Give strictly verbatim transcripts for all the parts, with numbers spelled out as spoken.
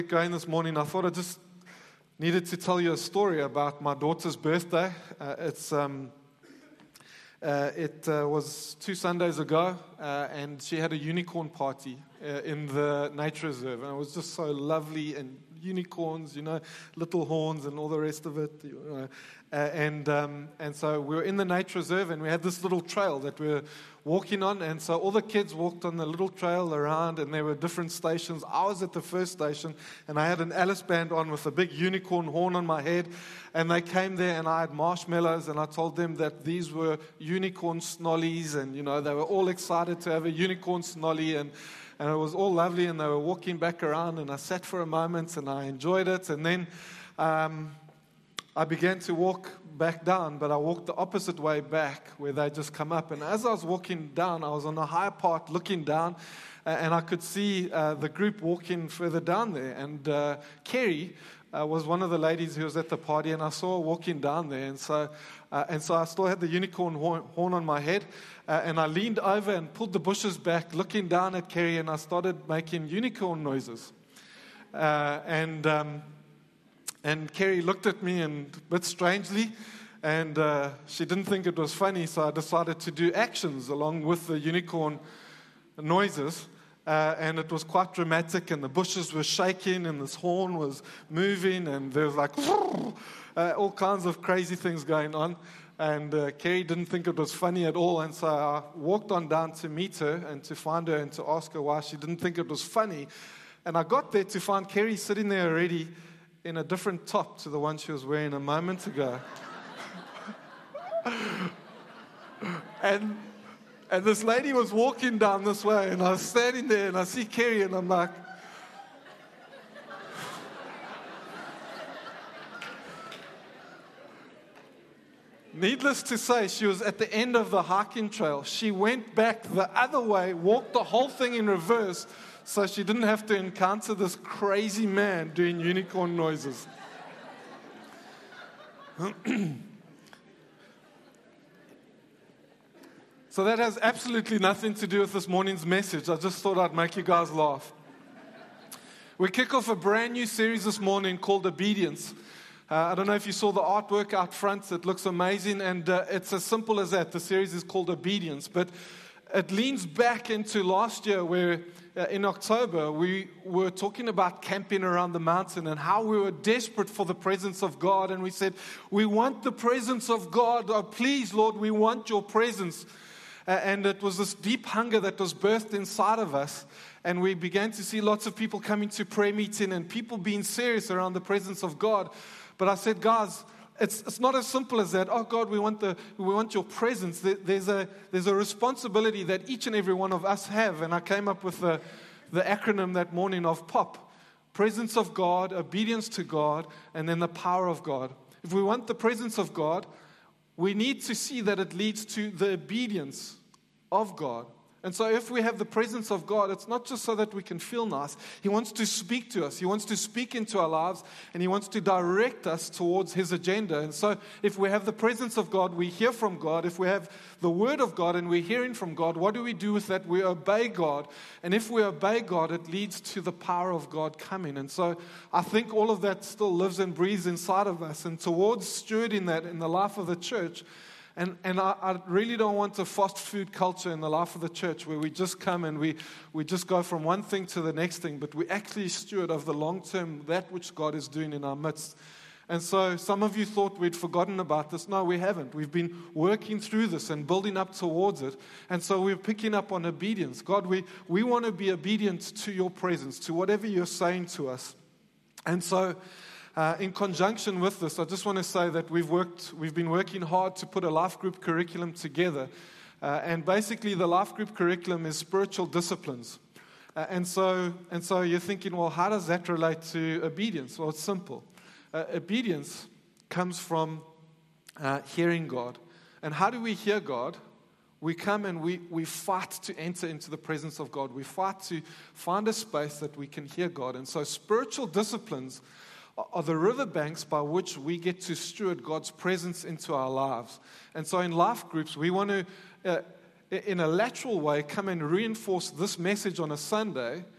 Going this morning, I thought I just needed to tell you a story about my daughter's birthday. Uh, it's um, uh, it uh, was two Sundays ago, uh, and she had a unicorn party uh, in the nature reserve, and it was just so lovely, and unicorns, you know, little horns and all the rest of it, you know. Uh, and um, and so we were in the nature reserve, and we had this little trail that we were walking on, and so all the kids walked on the little trail around, and there were different stations. I was at the first station, and I had an Alice band on with a big unicorn horn on my head, and they came there, and I had marshmallows, and I told them that these were unicorn snollies, and, you know, they were all excited to have a unicorn snolly, and and it was all lovely, and they were walking back around, and I sat for a moment, and I enjoyed it, and then um, I began to walk back down, but I walked the opposite way back where they just come up. And as I was walking down, I was on a higher part looking down, uh, and I could see uh, the group walking further down there. And uh, Kerry uh, was one of the ladies who was at the party, and I saw her walking down there. And so, uh, and so I still had the unicorn horn, horn on my head, uh, and I leaned over and pulled the bushes back, looking down at Kerry, and I started making unicorn noises. Uh, and... Um, And Kerry looked at me and a bit strangely, and uh, she didn't think it was funny, so I decided to do actions along with the unicorn noises, uh, and it was quite dramatic, and the bushes were shaking, and this horn was moving, and there was like uh, all kinds of crazy things going on, and uh, Kerry didn't think it was funny at all, and so I walked on down to meet her and to find her and to ask her why she didn't think it was funny, and I got there to find Kerry sitting there already in a different top to the one she was wearing a moment ago. and and this lady was walking down this way, and I was standing there, and I see Kerry, and I'm like, needless to say, she was at the end of the hiking trail. She went back the other way, walked the whole thing in reverse, so she didn't have to encounter this crazy man doing unicorn noises. So that has absolutely nothing to do with this morning's message. I just thought I'd make you guys laugh. We kick off a brand new series this morning called Obedience. Uh, I don't know if you saw the artwork out front. It looks amazing, and uh, it's as simple as that. The series is called Obedience, but it leans back into last year where uh, in October we were talking about camping around the mountain and how we were desperate for the presence of God, and we said, we want the presence of God. Oh, please, Lord, we want your presence. Uh, and it was this deep hunger that was birthed inside of us, and we began to see lots of people coming to prayer meeting and people being serious around the presence of God. But I said, guys, It's it's not as simple as that. Oh God, we want the we want your presence. There's a there's a responsibility that each and every one of us have. And I came up with the the acronym that morning of POP: presence of God, obedience to God, and then the power of God. If we want the presence of God, we need to see that it leads to the obedience of God. And so if we have the presence of God, it's not just so that we can feel nice. He wants to speak to us. He wants to speak into our lives, and He wants to direct us towards His agenda. And so if we have the presence of God, we hear from God. If we have the Word of God and we're hearing from God, what do we do with that? We obey God. And if we obey God, it leads to the power of God coming. And so I think all of that still lives and breathes inside of us. And towards stewarding that in the life of the church, And and I, I really don't want a fast food culture in the life of the church where we just come and we, we just go from one thing to the next thing, but we actually steward of the long term, that which God is doing in our midst. And so some of you thought we'd forgotten about this. No, we haven't. We've been working through this and building up towards it. And so we're picking up on obedience. God, we, we want to be obedient to your presence, to whatever you're saying to us. And so Uh, in conjunction with this, I just want to say that we've worked, we've been working hard to put a life group curriculum together. Uh, and basically the life group curriculum is spiritual disciplines. Uh, and so and so you're thinking, well, how does that relate to obedience? Well, it's simple. Uh, obedience comes from uh, hearing God. And how do we hear God? We come and we, we fight to enter into the presence of God. We fight to find a space that we can hear God. And so spiritual disciplines are the riverbanks by which we get to steward God's presence into our lives. And so in life groups, we want to, uh, in a lateral way, come and reinforce this message on a Sunday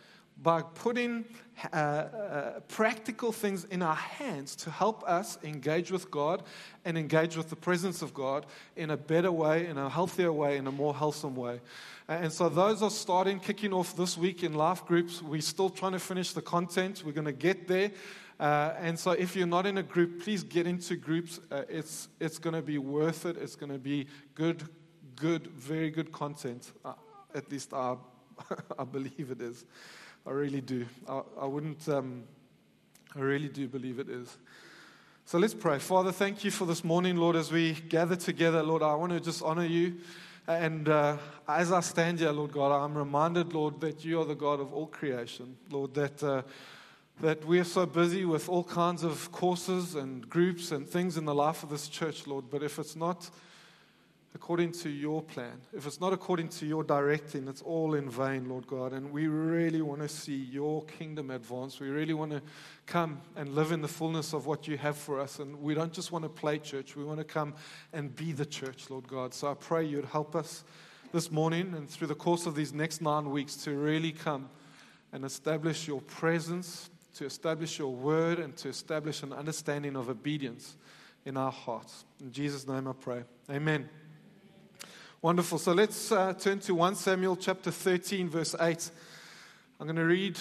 by putting uh, uh, practical things in our hands to help us engage with God and engage with the presence of God in a better way, in a healthier way, in a more wholesome way. Uh, and so those are starting, kicking off this week in life groups. We're still trying to finish the content. We're going to get there. Uh, and so if you're not in a group, please get into groups. Uh, it's it's going to be worth it. It's going to be good, good, very good content. Uh, at least I, I believe it is. I really do. I, I wouldn't, um, I really do believe it is. So let's pray. Father, thank you for this morning, Lord, as we gather together. Lord, I want to just honor you. And uh, as I stand here, Lord God, I'm reminded, Lord, that you are the God of all creation. Lord, that uh, that we are so busy with all kinds of courses and groups and things in the life of this church, Lord. But if it's not according to your plan, if it's not according to your directing, it's all in vain, Lord God. And we really want to see your kingdom advance. We really want to come and live in the fullness of what you have for us. And we don't just want to play church. We want to come and be the church, Lord God. So I pray you'd help us this morning and through the course of these next nine weeks to really come and establish your presence, to establish your word, and to establish an understanding of obedience in our hearts. In Jesus' name I pray. Amen. Wonderful. So let's uh, turn to First Samuel chapter thirteen, verse eight. I'm going to read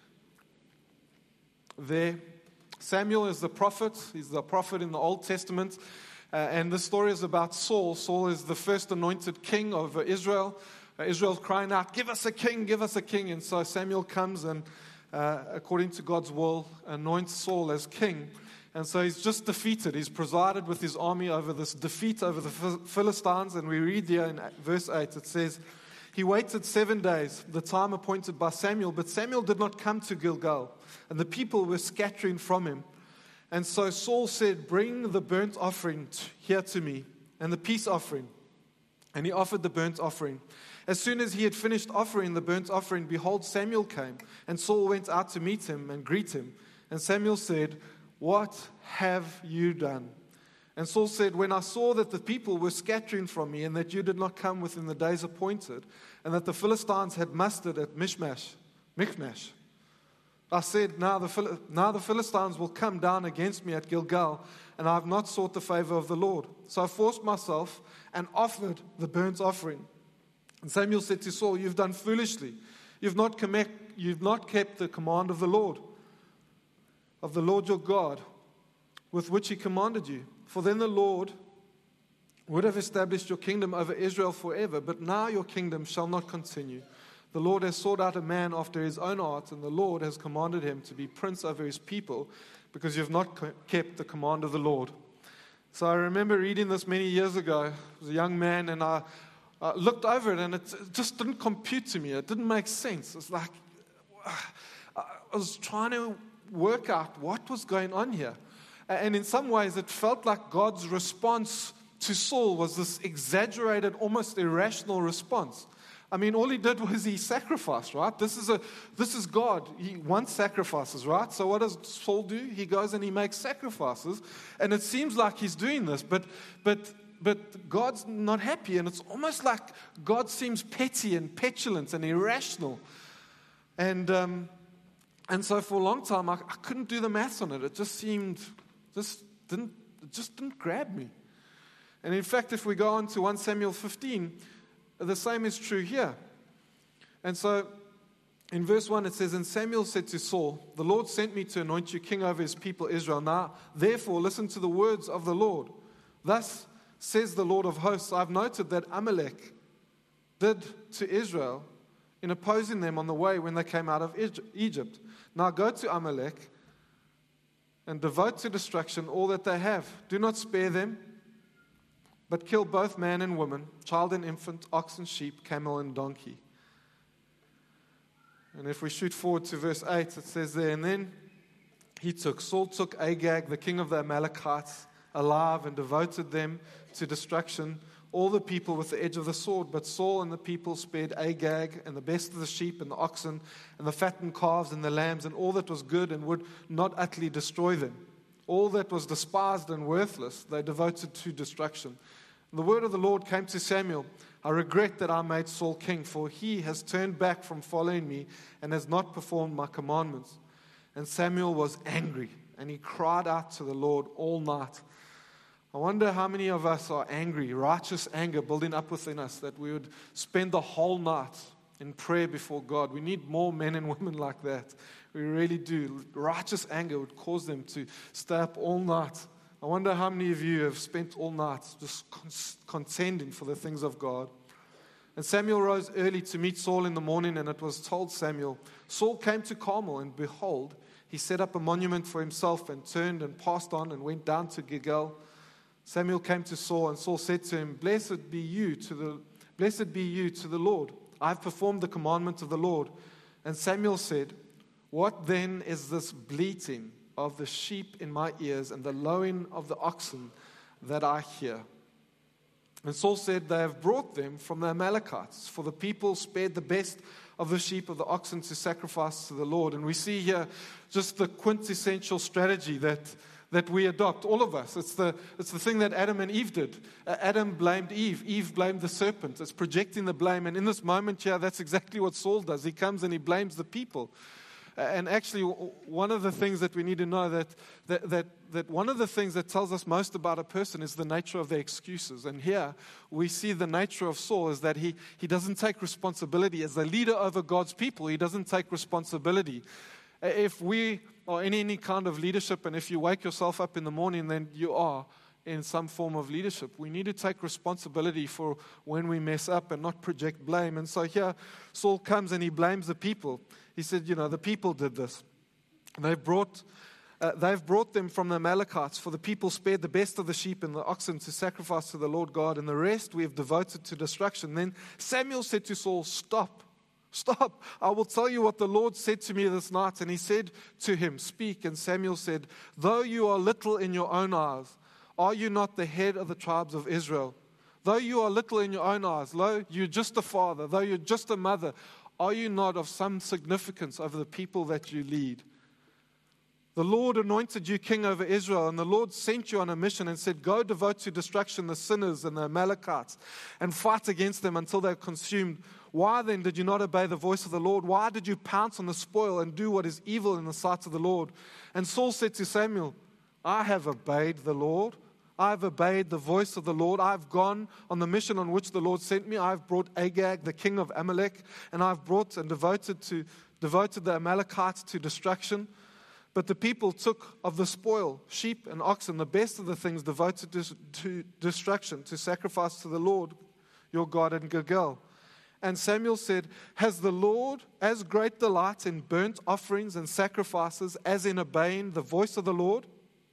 there. Samuel is the prophet. He's the prophet in the Old Testament. Uh, and this story is about Saul. Saul is the first anointed king of Israel. Uh, Israel's crying out, give us a king, give us a king. And so Samuel comes and, uh, according to God's will, anoints Saul as king. And so he's just defeated. He's presided with his army over this defeat over the Philistines. And we read here in verse eight, it says, he waited seven days, the time appointed by Samuel. But Samuel did not come to Gilgal, and the people were scattering from him. And so Saul said, bring the burnt offering here to me, and the peace offering. And he offered the burnt offering. As soon as he had finished offering the burnt offering, behold, Samuel came. And Saul went out to meet him and greet him. And Samuel said, what have you done? And Saul said, when I saw that the people were scattering from me, and that you did not come within the days appointed, and that the Philistines had mustered at Michmash, Michmash, I said, now the, now the Philistines will come down against me at Gilgal, and I have not sought the favor of the Lord. So I forced myself and offered the burnt offering. And Samuel said to Saul, you've done foolishly. You've not, com- you've not kept the command of the Lord, of the Lord your God, with which he commanded you. For then the Lord would have established your kingdom over Israel forever, but now your kingdom shall not continue. The Lord has sought out a man after his own heart, and the Lord has commanded him to be prince over his people, because you have not kept the command of the Lord. So I remember reading this many years ago. I was a young man, and I, I looked over it, and it just didn't compute to me. It didn't make sense. It's like I was trying to work out what was going on here. And in some ways, it felt like God's response to Saul was this exaggerated, almost irrational response. I mean, all he did was he sacrificed, right? This is a, this is God. He wants sacrifices, right? So what does Saul do? He goes and he makes sacrifices. And it seems like he's doing this, but, but, but God's not happy. And it's almost like God seems petty and petulant and irrational. And um, and so for a long time, I, I couldn't do the maths on it. It just seemed, just didn't, it just didn't grab me. And in fact, if we go on to First Samuel fifteen, the same is true here. And so in verse one it says, and Samuel said to Saul, the Lord sent me to anoint you king over his people Israel. Now, therefore, listen to the words of the Lord. Thus says the Lord of hosts, I've noted that Amalek did to Israel in opposing them on the way when they came out of Egypt. Now go to Amalek and devote to destruction all that they have. Do not spare them, but kill both man and woman, child and infant, ox and sheep, camel and donkey. And if we shoot forward to verse eight, it says there, and then he took, Saul took Agag, the king of the Amalekites, alive and devoted them to destruction, all the people with the edge of the sword. But Saul and the people spared Agag and the best of the sheep and the oxen and the fattened calves and the lambs and all that was good, and would not utterly destroy them. All that was despised and worthless they devoted to destruction. The word of the Lord came to Samuel. I regret that I made Saul king, for he has turned back from following me and has not performed my commandments. And Samuel was angry, and he cried out to the Lord all night. I wonder how many of us are angry, righteous anger building up within us, that we would spend the whole night in prayer before God. We need more men and women like that. We really do. Righteous anger would cause them to stay up all night. I wonder how many of you have spent all night just contending for the things of God. And Samuel rose early to meet Saul in the morning, and it was told Samuel, Saul came to Carmel, and behold, he set up a monument for himself and turned and passed on and went down to Gilgal. Samuel came to Saul, and Saul said to him, Blessed be you to the blessed be you to the Lord. I have performed the commandment of the Lord. And Samuel said, What then is this bleating of the sheep in my ears and the lowing of the oxen that I hear? And Saul said, They have brought them from the Amalekites, for the people spared the best of the sheep of the oxen to sacrifice to the Lord. And we see here just the quintessential strategy that, that we adopt, all of us. It's the, it's the thing that Adam and Eve did. Uh, Adam blamed Eve. Eve blamed the serpent. It's projecting the blame. And in this moment here, that's exactly what Saul does. He comes and he blames the people. And actually, one of the things that we need to know that, that that that one of the things that tells us most about a person is the nature of their excuses. And here we see the nature of Saul is that he, he doesn't take responsibility. As a leader over God's people, he doesn't take responsibility. If we are in any kind of leadership, and if you wake yourself up in the morning, then you are in some form of leadership. We need to take responsibility for when we mess up and not project blame. And so here, Saul comes and he blames the people. He said, you know, the people did this. They've brought, uh, they've brought them from the Amalekites, for the people spared the best of the sheep and the oxen to sacrifice to the Lord God, and the rest we have devoted to destruction. Then Samuel said to Saul, Stop, stop. I will tell you what the Lord said to me this night. And he said to him, Speak. And Samuel said, Though you are little in your own eyes, are you not the head of the tribes of Israel? Though you are little in your own eyes, though you're just a father, though you're just a mother, are you not of some significance over the people that you lead? The Lord anointed you king over Israel, and the Lord sent you on a mission and said, Go devote to destruction the sinners and the Amalekites and fight against them until they're consumed. Why then did you not obey the voice of the Lord? Why did you pounce on the spoil and do what is evil in the sight of the Lord? And Saul said to Samuel, I have obeyed the Lord. I have obeyed the voice of the Lord. I have gone on the mission on which the Lord sent me. I have brought Agag, the king of Amalek, and I have brought and devoted to devoted the Amalekites to destruction. But the people took of the spoil, sheep and oxen, the best of the things devoted to, to destruction, to sacrifice to the Lord your God in Gilgal. And Samuel said, Has the Lord as great delight in burnt offerings and sacrifices as in obeying the voice of the Lord?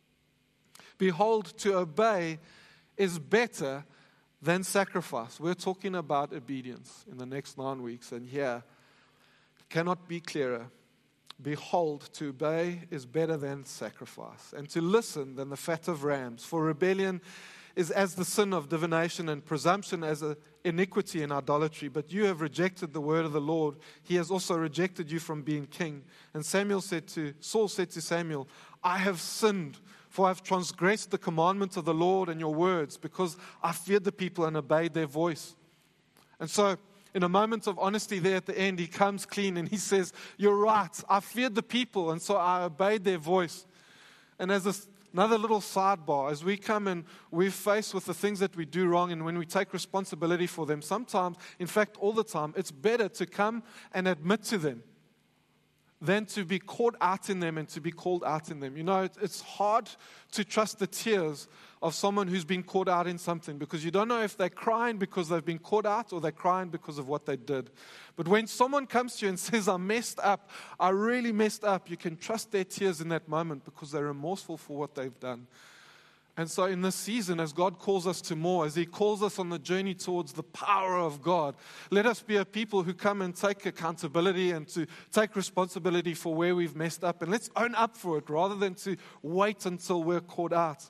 Behold, to obey is better than sacrifice. We're talking about obedience in the next nine weeks. And here, it cannot be clearer. Behold, to obey is better than sacrifice, and to listen than the fat of rams. For rebellion is as the sin of divination, and presumption as a iniquity and idolatry. But you have rejected the word of the Lord. He has also rejected you from being king. And Samuel said to Saul said to Samuel, I have sinned, for I have transgressed the commandments of the Lord and your words, because I feared the people and obeyed their voice. And so, in a moment of honesty there at the end, he comes clean and he says, You're right, I feared the people, and so I obeyed their voice. And as a Another little sidebar, as we come and we're faced with the things that we do wrong, and when we take responsibility for them, sometimes, in fact all the time, it's better to come and admit to them than to be caught out in them and to be called out in them. You know, it's hard to trust the tears of someone who's been caught out in something, because you don't know if they're crying because they've been caught out or they're crying because of what they did. But when someone comes to you and says, I messed up, I really messed up, you can trust their tears in that moment because they're remorseful for what they've done. And so in this season, as God calls us to more, as He calls us on the journey towards the power of God, let us be a people who come and take accountability and to take responsibility for where we've messed up. And let's own up for it rather than to wait until we're caught out.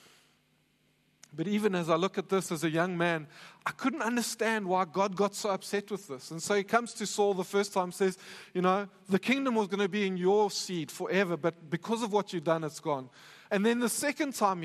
But even as I look at this as a young man, I couldn't understand why God got so upset with this. And so he comes to Saul the first time, says, you know, the kingdom was going to be in your seed forever, but because of what you've done, it's gone. And then the second time here,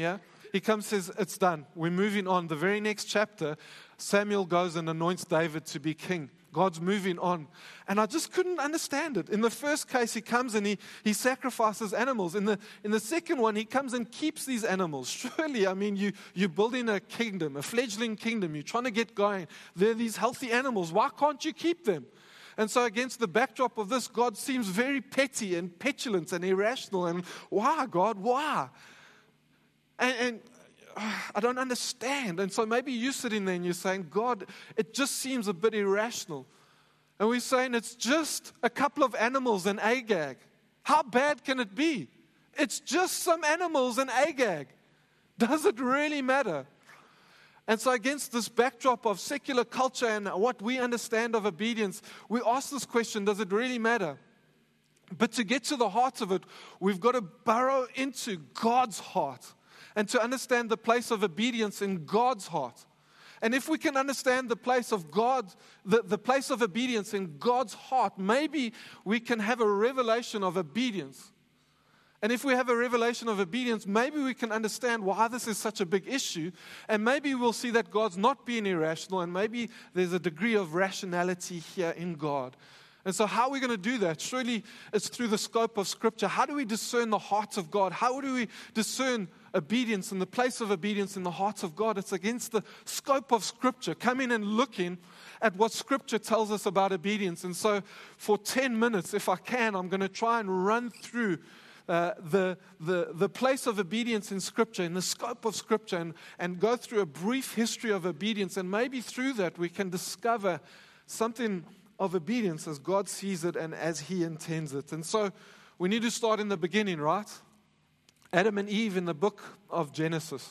he comes and says, it's done. We're moving on. The very next chapter, Samuel goes and anoints David to be king. God's moving on. And I just couldn't understand it. In the first case, he comes and he, he sacrifices animals. In the, in the second one, he comes and keeps these animals. Surely, I mean, you, you're building a kingdom, a fledgling kingdom. You're trying to get going. There are these healthy animals. Why can't you keep them? And so against the backdrop of this, God seems very petty and petulant and irrational. And why, God? Why? And, and I don't understand. And so maybe you're sitting there and you're saying, God, it just seems a bit irrational. And we're saying it's just a couple of animals and Agag. How bad can it be? It's just some animals and Agag. Does it really matter? And so against this backdrop of secular culture and what we understand of obedience, we ask this question, does it really matter? But to get to the heart of it, we've got to burrow into God's heart. And to understand the place of obedience in God's heart. And if we can understand the place of God, the, the place of obedience in God's heart, maybe we can have a revelation of obedience. And if we have a revelation of obedience, maybe we can understand why this is such a big issue. And maybe we'll see that God's not being irrational, and maybe there's a degree of rationality here in God. And so how are we going to do that? Surely it's through the scope of Scripture. How do we discern the heart of God? How do we discern obedience and the place of obedience in the heart of God? It's against the scope of Scripture, coming and looking at what Scripture tells us about obedience. And so for ten minutes, if I can, I'm going to try and run through uh, the, the, the place of obedience in Scripture, in the scope of Scripture, and, and go through a brief history of obedience. And maybe through that we can discover something of obedience as God sees it and as He intends it. And so we need to start in the beginning, right? Adam and Eve in the book of Genesis.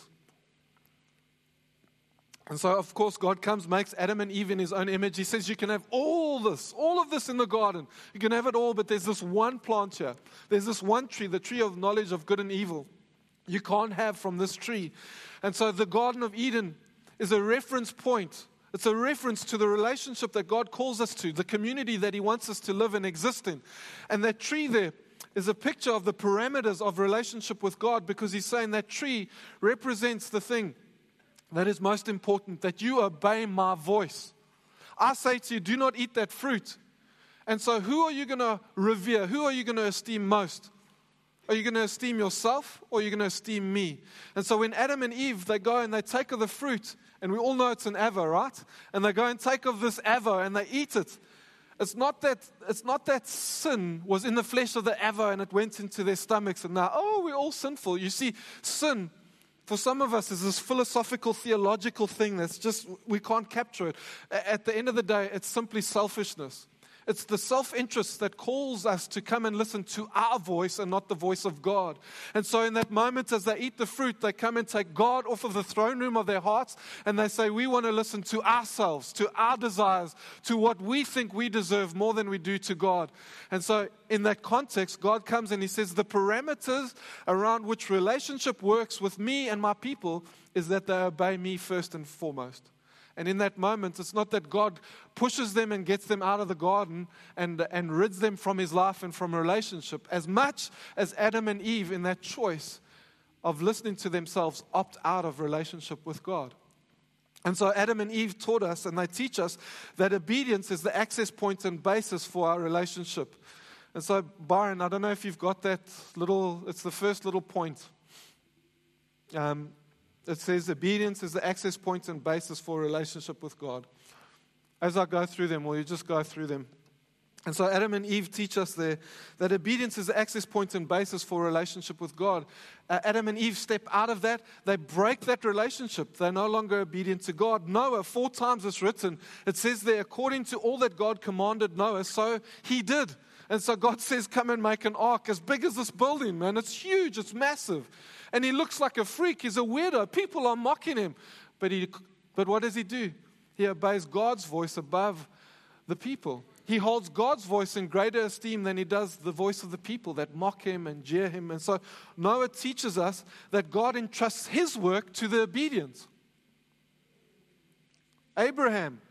And so, of course, God comes, makes Adam and Eve in His own image. He says, you can have all this, all of this in the garden. You can have it all, but there's this one plant here. There's this one tree, the tree of knowledge of good and evil. You can't have from this tree. And so the Garden of Eden is a reference point. It's a reference to the relationship that God calls us to, the community that He wants us to live and exist in. And that tree there is a picture of the parameters of relationship with God, because He's saying that tree represents the thing that is most important, that you obey my voice. I say to you, do not eat that fruit. And so who are you going to revere? Who are you going to esteem most? Are you going to esteem yourself, or are you going to esteem me? And so when Adam and Eve, they go and they take of the fruit, and we all know it's an ava, right? And they go and take of this ava and they eat it. It's not that it's not that sin was in the flesh of the ava and it went into their stomachs and now, oh, we're all sinful. You see, sin, for some of us, is this philosophical, theological thing that's just, we can't capture it. At the end of the day, it's simply selfishness. It's the self-interest that calls us to come and listen to our voice and not the voice of God. And so in that moment, as they eat the fruit, they come and take God off of the throne room of their hearts, and they say, we want to listen to ourselves, to our desires, to what we think we deserve more than we do to God. And so in that context, God comes and He says, the parameters around which relationship works with me and my people is that they obey me first and foremost. And in that moment, it's not that God pushes them and gets them out of the garden and, and rids them from His life and from a relationship, as much as Adam and Eve in that choice of listening to themselves opt out of relationship with God. And so Adam and Eve taught us, and they teach us, that obedience is the access point and basis for our relationship. And so, Byron, I don't know if you've got that little, it's the first little point. Um, It says obedience is the access point and basis for a relationship with God. As I go through them, will you just go through them? And so Adam and Eve teach us there that obedience is the access point and basis for a relationship with God. Uh, Adam and Eve step out of that. They break that relationship. They're no longer obedient to God. Noah, four times it's written, it says there, according to all that God commanded Noah, so he did. And so God says, come and make an ark as big as this building, man. It's huge. It's massive. And he looks like a freak. He's a weirdo. People are mocking him. But he, but what does he do? He obeys God's voice above the people. He holds God's voice in greater esteem than he does the voice of the people that mock him and jeer him. And so Noah teaches us that God entrusts his work to the obedient. Abraham.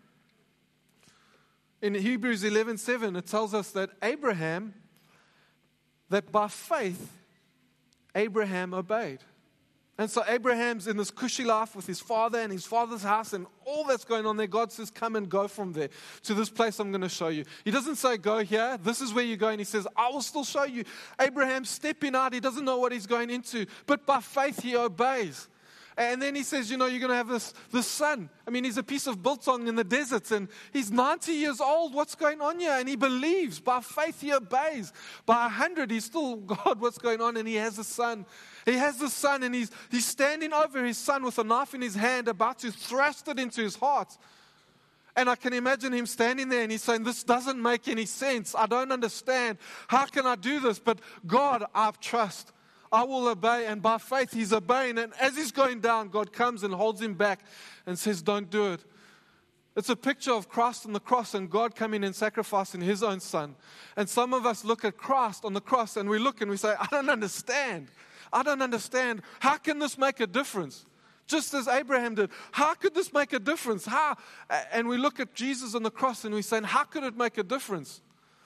In Hebrews eleven seven, it tells us that Abraham, that by faith, Abraham obeyed. And so Abraham's in this cushy life with his father and his father's house and all that's going on there. God says, come and go from there to this place I'm going to show you. He doesn't say, go here. This is where you go. And he says, I will still show you. Abraham's stepping out. He doesn't know what he's going into. But by faith, he obeys. And then he says, you know, you're going to have this, this son. I mean, he's a piece of biltong in the desert, and he's ninety years old. What's going on here? And he believes. By faith, he obeys. By a hundred, he's still, God, what's going on? And he has a son. He has a son, and he's, he's standing over his son with a knife in his hand, about to thrust it into his heart. And I can imagine him standing there, and he's saying, this doesn't make any sense. I don't understand. How can I do this? But God, I trust. I will obey, and by faith he's obeying. And as he's going down, God comes and holds him back and says, don't do it. It's a picture of Christ on the cross and God coming and sacrificing his own son. And some of us look at Christ on the cross and we look and we say, I don't understand. I don't understand. How can this make a difference? Just as Abraham did. How could this make a difference? How? And we look at Jesus on the cross and we say, how could it make a difference?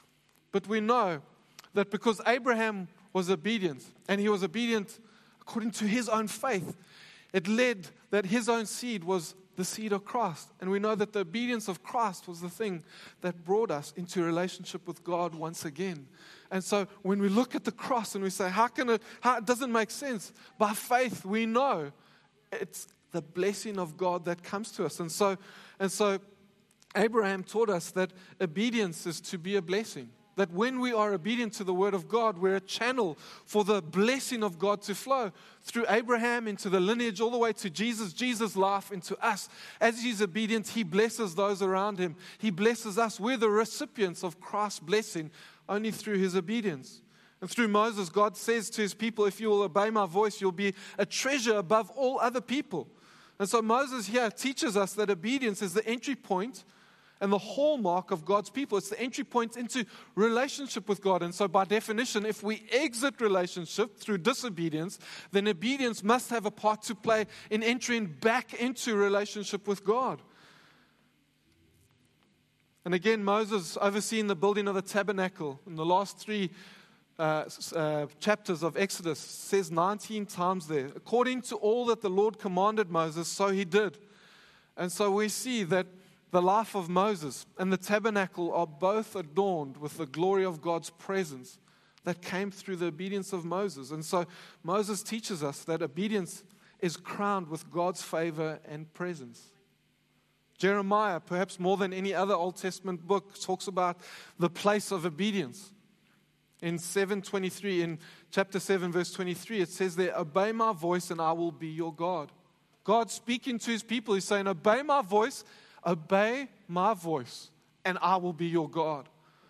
But we know that because Abraham was obedient, and he was obedient according to his own faith, it led that his own seed was the seed of Christ. And we know that the obedience of Christ was the thing that brought us into a relationship with God once again. And so when we look at the cross and we say, how can it, how, it doesn't make sense. By faith, we know it's the blessing of God that comes to us. And so, and so Abraham taught us that obedience is to be a blessing. That when we are obedient to the word of God, we're a channel for the blessing of God to flow through Abraham into the lineage all the way to Jesus, Jesus' life into us. As he's obedient, he blesses those around him. He blesses us. We're the recipients of Christ's blessing only through his obedience. And through Moses, God says to his people, if you will obey my voice, you'll be a treasure above all other people. And so Moses here teaches us that obedience is the entry point and the hallmark of God's people. It's the entry point into relationship with God. And so by definition, if we exit relationship through disobedience, then obedience must have a part to play in entering back into relationship with God. And again, Moses overseeing the building of the tabernacle in the last three uh, uh, chapters of Exodus says nineteen times there, according to all that the Lord commanded Moses, so he did. And so we see that the life of Moses and the tabernacle are both adorned with the glory of God's presence that came through the obedience of Moses. And so Moses teaches us that obedience is crowned with God's favor and presence. Jeremiah, perhaps more than any other Old Testament book, talks about the place of obedience. In seven twenty-three, in chapter seven, verse twenty-three, it says there, obey my voice and I will be your God. God speaking to his people, he's saying, obey my voice, obey my voice, and I will be your God.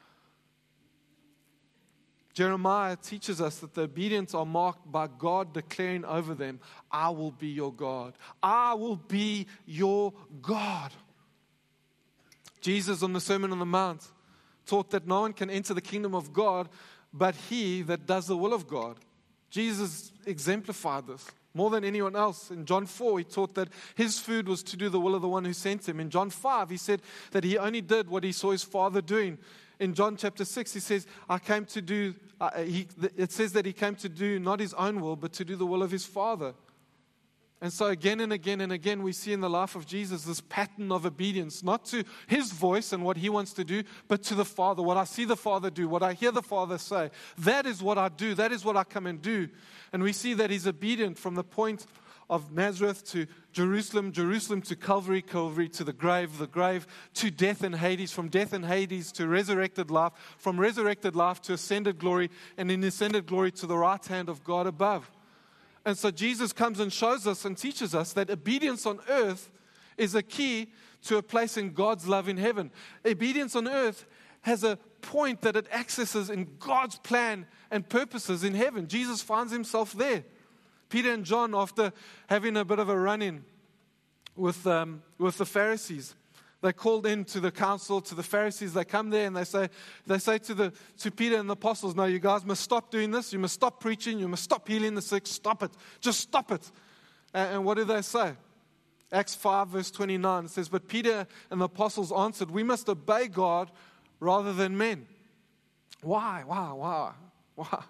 Jeremiah teaches us that the obedience are marked by God declaring over them, I will be your God. I will be your God. Jesus on the Sermon on the Mount taught that no one can enter the kingdom of God but he that does the will of God. Jesus exemplified this more than anyone else. In John four, he taught that his food was to do the will of the one who sent him. In John five, he said that he only did what he saw his Father doing. In John chapter six, he says, I came to do, uh, he, it says that he came to do not his own will, but to do the will of his Father. And so again and again and again, we see in the life of Jesus this pattern of obedience, not to his voice and what he wants to do, but to the Father. What I see the Father do, what I hear the Father say, that is what I do. That is what I come and do. And we see that he's obedient from the point of Nazareth to Jerusalem, Jerusalem to Calvary, Calvary to the grave, the grave to death and Hades, from death and Hades to resurrected life, from resurrected life to ascended glory, and in ascended glory to the right hand of God above. And so Jesus comes and shows us and teaches us that obedience on earth is a key to a place in God's love in heaven. Obedience on earth has a point that it accesses in God's plan and purposes in heaven. Jesus finds himself there. Peter and John, after having a bit of a run-in with, um, with the Pharisees, they called in to the council, to the Pharisees. They come there and they say, they say to the to Peter and the apostles, no, you guys must stop doing this. You must stop preaching. You must stop healing the sick. Stop it. Just stop it. And, and what do they say? Acts five, verse twenty-nine, it says, but Peter and the apostles answered, we must obey God rather than men. Why? Why? Why? Why?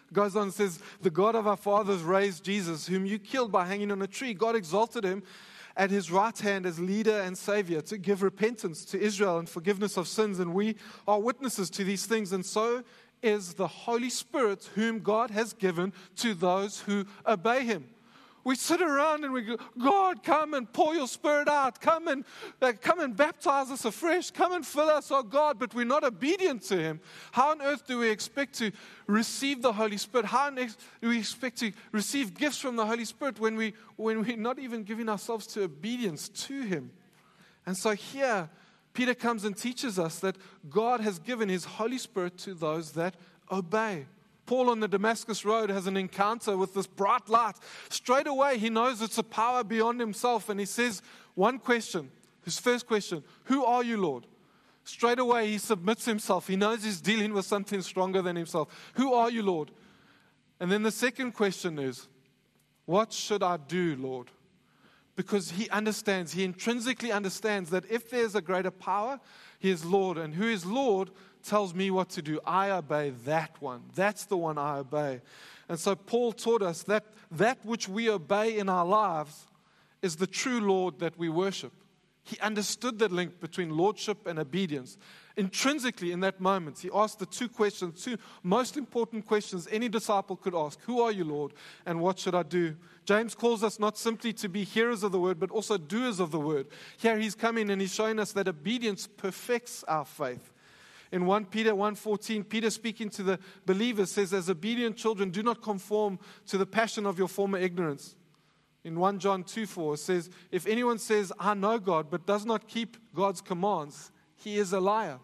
Goes on and says, the God of our fathers raised Jesus, whom you killed by hanging on a tree. God exalted him at his right hand as leader and savior to give repentance to Israel and forgiveness of sins. And we are witnesses to these things. And so is the Holy Spirit, whom God has given to those who obey him. We sit around and we go, God, come and pour your Spirit out. Come and, uh, come and baptize us afresh. Come and fill us, oh God. But we're not obedient to him. How on earth do we expect to receive the Holy Spirit? How on earth do we expect to receive gifts from the Holy Spirit when, we, when we're not even giving ourselves to obedience to him? And so here, Peter comes and teaches us that God has given his Holy Spirit to those that obey. Paul on the Damascus Road has an encounter with this bright light. Straight away, he knows it's a power beyond himself. And he says one question, his first question, who are you, Lord? Straight away, he submits himself. He knows he's dealing with something stronger than himself. Who are you, Lord? And then the second question is, what should I do, Lord? Because he understands, he intrinsically understands that if there's a greater power, he is Lord. And who is Lord tells me what to do. I obey that one. That's the one I obey. And so Paul taught us that that which we obey in our lives is the true Lord that we worship. He understood the link between lordship and obedience. Intrinsically, in that moment, he asked the two questions, two most important questions any disciple could ask. Who are you, Lord? And what should I do? James calls us not simply to be hearers of the word, but also doers of the word. Here he's coming and he's showing us that obedience perfects our faith. In First Peter one fourteen, Peter speaking to the believers says, as obedient children, do not conform to the passion of your former ignorance. In First John two four, it says, if anyone says, I know God, but does not keep God's commands, he is a liar.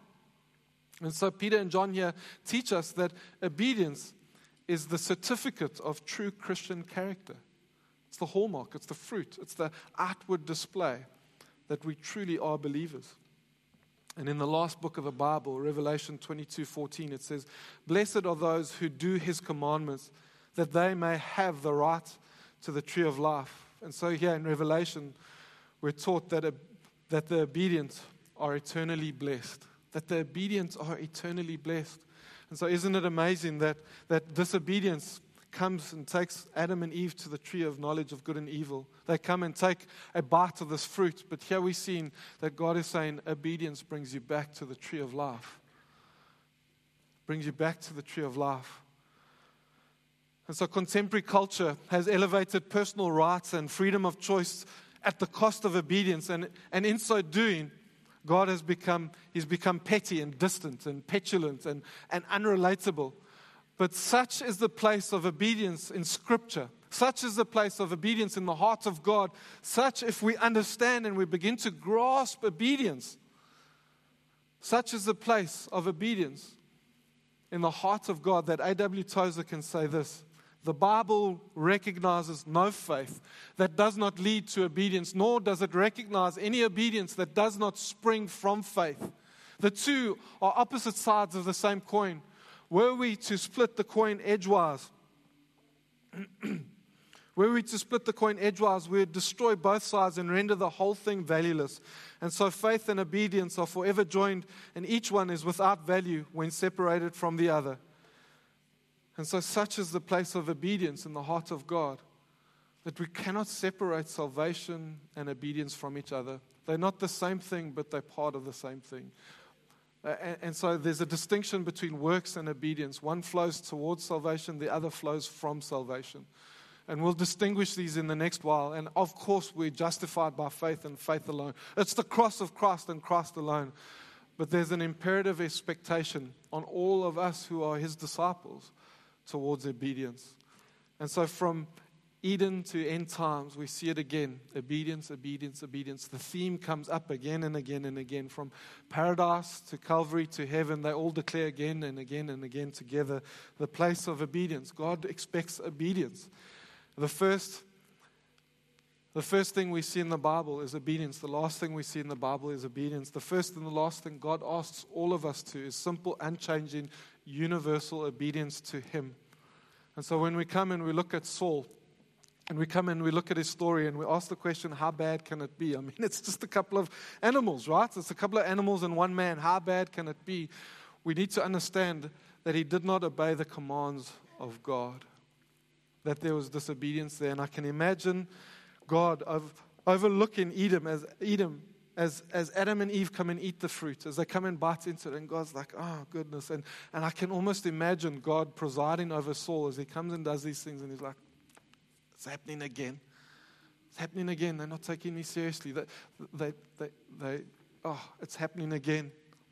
And so Peter and John here teach us that obedience is the certificate of true Christian character. It's the hallmark, it's the fruit, it's the outward display that we truly are believers. And in the last book of the Bible, Revelation twenty-two fourteen, it says, blessed are those who do his commandments, that they may have the right to the tree of life. And so here in Revelation, we're taught that, uh, that the obedient are eternally blessed. That the obedient are eternally blessed. And so isn't it amazing that, that disobedience comes and takes Adam and Eve to the tree of knowledge of good and evil. They come and take a bite of this fruit. But here we're seeing that God is saying obedience brings you back to the tree of life. Brings you back to the tree of life. And so contemporary culture has elevated personal rights and freedom of choice at the cost of obedience. And, and in so doing, God has become, he's become petty and distant and petulant and, and unrelatable. But such is the place of obedience in Scripture. Such is the place of obedience in the heart of God. Such, if we understand and we begin to grasp obedience, such is the place of obedience in the heart of God that A W Tozer can say this. The Bible recognizes no faith that does not lead to obedience, nor does it recognize any obedience that does not spring from faith. The two are opposite sides of the same coin. Were we to split the coin edgewise, were we to split the coin edgewise, we would destroy both sides and render the whole thing valueless. And so faith and obedience are forever joined, and each one is without value when separated from the other. And so such is the place of obedience in the heart of God, that we cannot separate salvation and obedience from each other. They're not the same thing, but they're part of the same thing. Uh, and, and so there's a distinction between works and obedience. One flows towards salvation, the other flows from salvation. And we'll distinguish these in the next while. And of course, we're justified by faith and faith alone. It's the cross of Christ and Christ alone. But there's an imperative expectation on all of us who are his disciples towards obedience. And so from Eden to end times, we see it again. Obedience, obedience, obedience. The theme comes up again and again and again. From paradise to Calvary to heaven, they all declare again and again and again together the place of obedience. God expects obedience. The first, the first thing we see in the Bible is obedience. The last thing we see in the Bible is obedience. The first and the last thing God asks all of us to is simple, unchanging, universal obedience to him. And so when we come and we look at Saul, and we come and we look at his story and we ask the question, how bad can it be? I mean, it's just a couple of animals, right? It's a couple of animals and one man. How bad can it be? We need to understand that he did not obey the commands of God, that there was disobedience there. And I can imagine God of, overlooking Edom as Edom as, as Adam and Eve come and eat the fruit, as they come and bite into it. And God's like, oh, goodness. And, and I can almost imagine God presiding over Saul as he comes and does these things. And he's like, it's happening again. It's happening again. They're not taking me seriously. They, they, they, they, oh, it's happening again.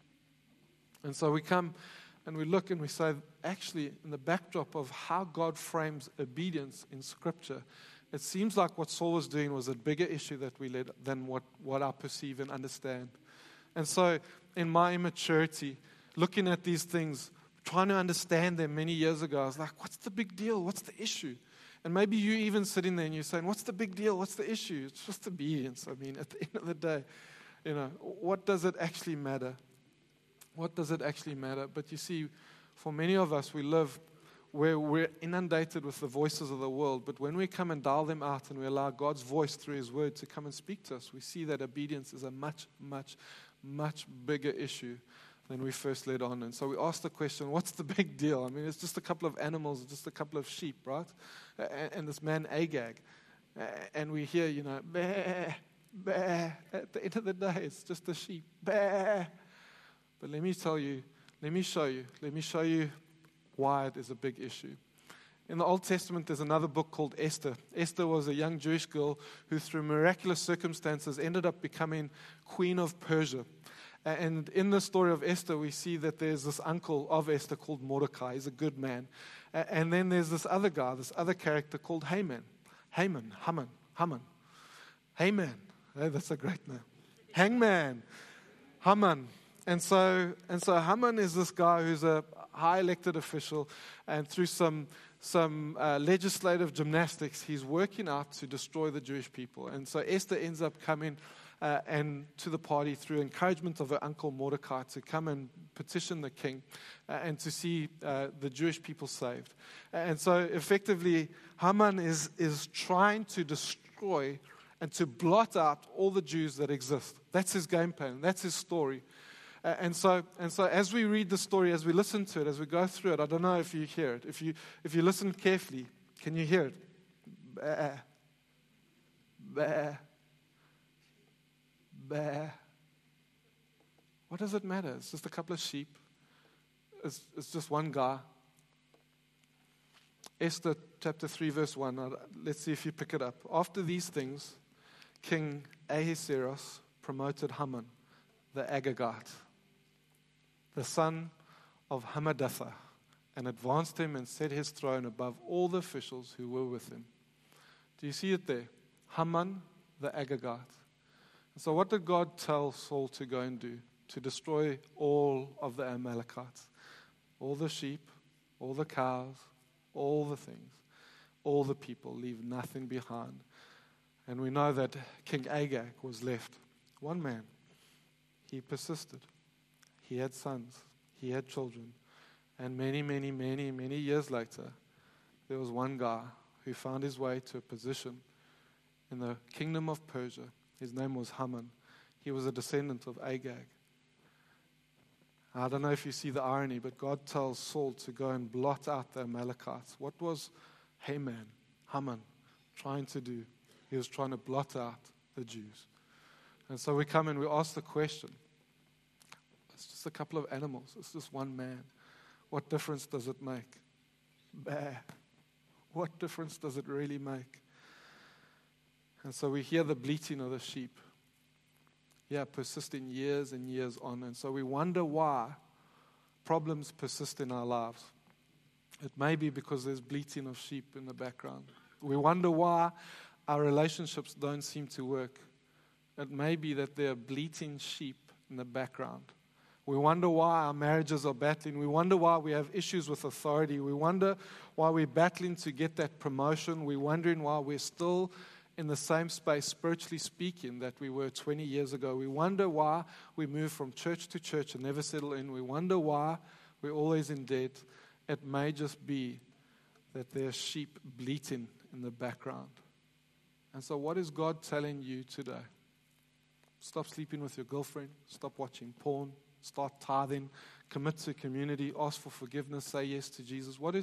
And so we come and we look and we say, actually, in the backdrop of how God frames obedience in Scripture, it seems like what Saul was doing was a bigger issue that we led than what, what I perceive and understand. And so, in my immaturity, looking at these things, trying to understand them many years ago, I was like, what's the big deal? What's the issue? And maybe you even sitting there and you're saying, what's the big deal? What's the issue? It's just obedience. I mean, at the end of the day, you know, what does it actually matter? What does it actually matter? But you see, for many of us, we live where we're inundated with the voices of the world. But when we come and dial them out and we allow God's voice through His Word to come and speak to us, we see that obedience is a much, much, much bigger issue than we first led on. And so we ask the question, what's the big deal? I mean, it's just a couple of animals, just a couple of sheep, right? And, and this man Agag. And we hear, you know, bah, bah. At the end of the day, it's just a sheep. Bah. But let me tell you, let me show you, let me show you why it is a big issue. In the Old Testament, there's another book called Esther. Esther was a young Jewish girl who, through miraculous circumstances, ended up becoming queen of Persia. And in the story of Esther, we see that there's this uncle of Esther called Mordecai. He's a good man. And then there's this other guy, this other character called Haman. Haman, Haman, Haman. Haman. Hey, that's a great name. Hangman. Haman. And so, and so Haman is this guy who's a high elected official, and through some some uh, legislative gymnastics, he's working out to destroy the Jewish people. And so Esther ends up coming uh, and to the party through encouragement of her uncle Mordecai to come and petition the king uh, and to see uh, the Jewish people saved. And so effectively, Haman is is trying to destroy and to blot out all the Jews that exist. That's his game plan. That's his story. Uh, and so, and so, as we read the story, as we listen to it, as we go through it, I don't know if you hear it. If you, if you listen carefully, can you hear it? Bah, bah, bah. What does it matter? It's just a couple of sheep. It's, it's just one guy. Esther chapter three, verse one. Uh, let's see if you pick it up. After these things, King Ahasuerus promoted Haman, the Agagite, the son of Hammedatha, and advanced him and set his throne above all the officials who were with him. Do you see it there? Haman, the Agagite. And so what did God tell Saul to go and do? To destroy all of the Amalekites. All the sheep, all the cows, all the things, all the people, leave nothing behind. And we know that King Agag was left one man. He persisted. He had sons. He had children. And many, many, many, many years later, there was one guy who found his way to a position in the kingdom of Persia. His name was Haman. He was a descendant of Agag. I don't know if you see the irony, but God tells Saul to go and blot out the Amalekites. What was Haman, Haman, trying to do? He was trying to blot out the Jews. And so we come and we ask the question, it's just a couple of animals. It's just one man. What difference does it make? Bah. What difference does it really make? And so we hear the bleating of the sheep. Yeah, persisting years and years on. And so we wonder why problems persist in our lives. It may be because there's bleating of sheep in the background. We wonder why our relationships don't seem to work. It may be that there are bleating sheep in the background. We wonder why our marriages are battling. We wonder why we have issues with authority. We wonder why we're battling to get that promotion. We're wondering why we're still in the same space, spiritually speaking, that we were twenty years ago. We wonder why we move from church to church and never settle in. We wonder why we're always in debt. It may just be that there's sheep bleating in the background. And so what is God telling you today? Stop sleeping with your girlfriend. Stop watching porn. Start tithing. Commit to community. Ask for forgiveness. Say yes to Jesus. What is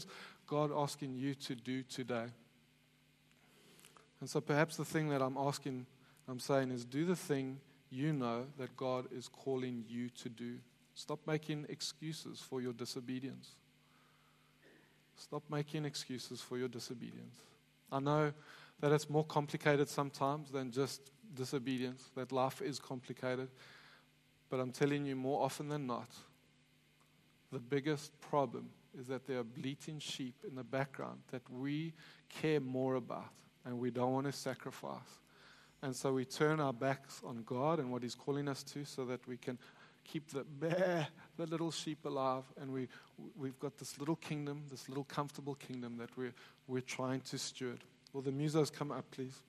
God asking you to do today? And so perhaps the thing that I'm asking, I'm saying is, do the thing you know that God is calling you to do. Stop making excuses for your disobedience. Stop making excuses for your disobedience. I know that it's more complicated sometimes than just disobedience, that life is complicated. But I'm telling you, more often than not, the biggest problem is that there are bleating sheep in the background that we care more about and we don't want to sacrifice. And so we turn our backs on God and what He's calling us to so that we can keep the bah, the little sheep alive. And we, we've got this little kingdom, this little comfortable kingdom that we're, we're trying to steward. Will the musos come up, please?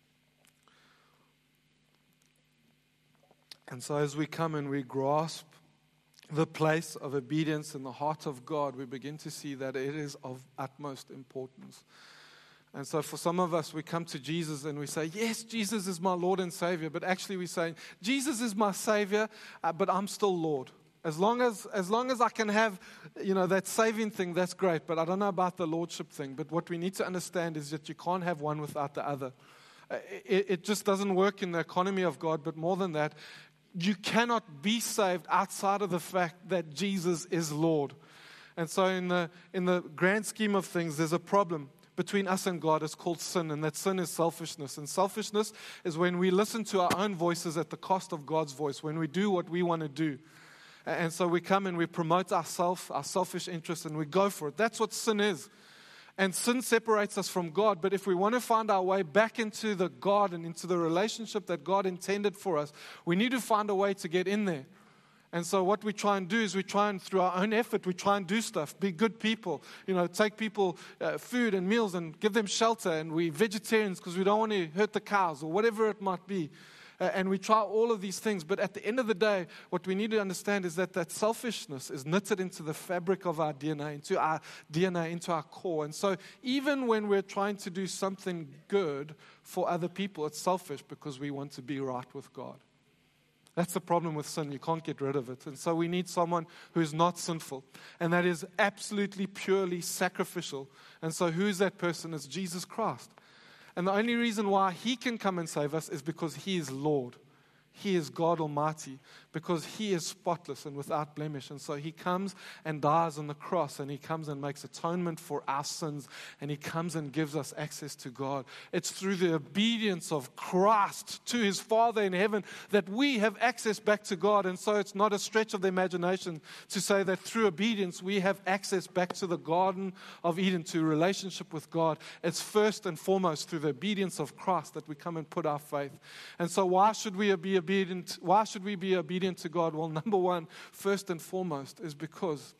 And so as we come and we grasp the place of obedience in the heart of God, we begin to see that it is of utmost importance. And so for some of us, we come to Jesus and we say, yes, Jesus is my Lord and Savior. But actually we're saying, Jesus is my Savior, uh, but I'm still Lord. As long as as long as I can have, you know, that saving thing, that's great. But I don't know about the Lordship thing. But what we need to understand is that you can't have one without the other. Uh, it, it just doesn't work in the economy of God. But more than that, you cannot be saved outside of the fact that Jesus is Lord. And so in the in the grand scheme of things, there's a problem between us and God. Is called sin, and that sin is selfishness. And selfishness is when we listen to our own voices at the cost of God's voice, when we do what we want to do. And so we come and we promote ourselves, our selfish interests, and we go for it. That's what sin is. And sin separates us from God. But if we want to find our way back into the garden, into the relationship that God intended for us, we need to find a way to get in there. And so what we try and do is we try and, through our own effort, we try and do stuff, be good people, you know, take people uh, food and meals and give them shelter. And we vegetarians because we don't want to hurt the cows or whatever it might be. Uh, and we try all of these things. But at the end of the day, what we need to understand is that that selfishness is knitted into the fabric of our D N A, into our D N A, into our core. And so even when we're trying to do something good for other people, it's selfish because we want to be right with God. That's the problem with sin. You can't get rid of it. And so we need someone who is not sinful. And that is absolutely, purely sacrificial. And so who is that person? It's Jesus Christ. And the only reason why He can come and save us is because He is Lord. He is God Almighty, because He is spotless and without blemish. And so He comes and dies on the cross, and He comes and makes atonement for our sins, and He comes and gives us access to God. It's through the obedience of Christ to His Father in heaven that we have access back to God. And so it's not a stretch of the imagination to say that through obedience we have access back to the Garden of Eden, to relationship with God. It's first and foremost through the obedience of Christ that we come and put our faith. And so why should we be obedient? Why should we be obedient to God? Well, number one, first and foremost, is because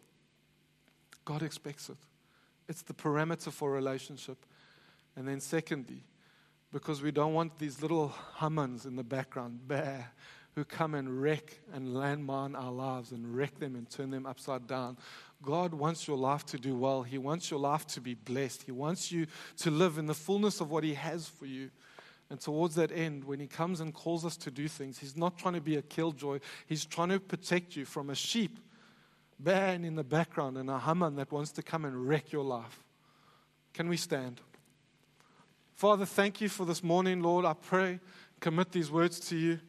God expects it. It's the parameter for relationship. And then secondly, because we don't want these little Hamans in the background, bah, who come and wreck and landmine our lives and wreck them and turn them upside down. God wants your life to do well. He wants your life to be blessed. He wants you to live in the fullness of what He has for you. And towards that end, when He comes and calls us to do things, He's not trying to be a killjoy. He's trying to protect you from a sheep ban in the background and a Haman that wants to come and wreck your life. Can we stand? Father, thank You for this morning, Lord. I pray, commit these words to You.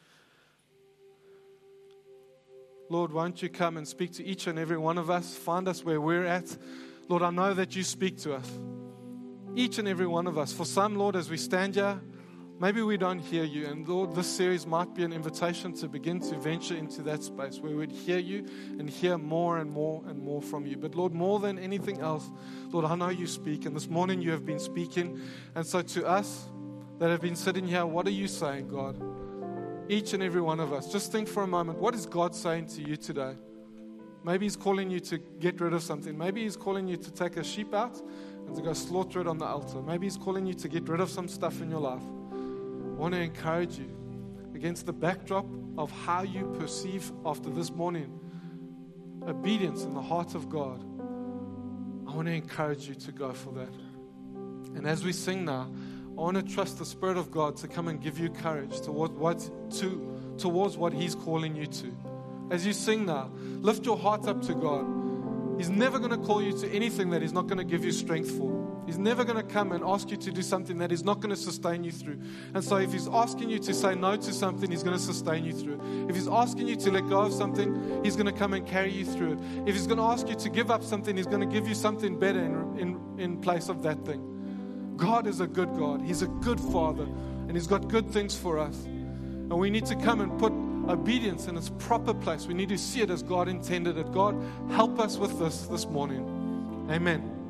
Lord, won't You come and speak to each and every one of us? Find us where we're at. Lord, I know that You speak to us. Each and every one of us. For some, Lord, as we stand here, maybe we don't hear You. And Lord, this series might be an invitation to begin to venture into that space where we'd hear You and hear more and more and more from You. But Lord, more than anything else, Lord, I know You speak. And this morning You have been speaking. And so to us that have been sitting here, what are You saying, God? Each and every one of us. Just think for a moment, what is God saying to you today? Maybe He's calling you to get rid of something. Maybe He's calling you to take a sheep out and to go slaughter it on the altar. Maybe He's calling you to get rid of some stuff in your life. I want to encourage you, against the backdrop of how you perceive after this morning obedience in the heart of God. I want to encourage you to go for that. And as we sing now, I want to trust the Spirit of God to come and give you courage towards what, to, towards what He's calling you to. As you sing now, lift your heart up to God. He's never going to call you to anything that He's not going to give you strength for. He's never going to come and ask you to do something that He's not going to sustain you through. And so if He's asking you to say no to something, He's going to sustain you through it. If He's asking you to let go of something, He's going to come and carry you through it. If He's going to ask you to give up something, He's going to give you something better in, in, in place of that thing. God is a good God. He's a good Father. And He's got good things for us. And we need to come and put obedience in its proper place. We need to see it as God intended it. God, help us with this this morning. Amen.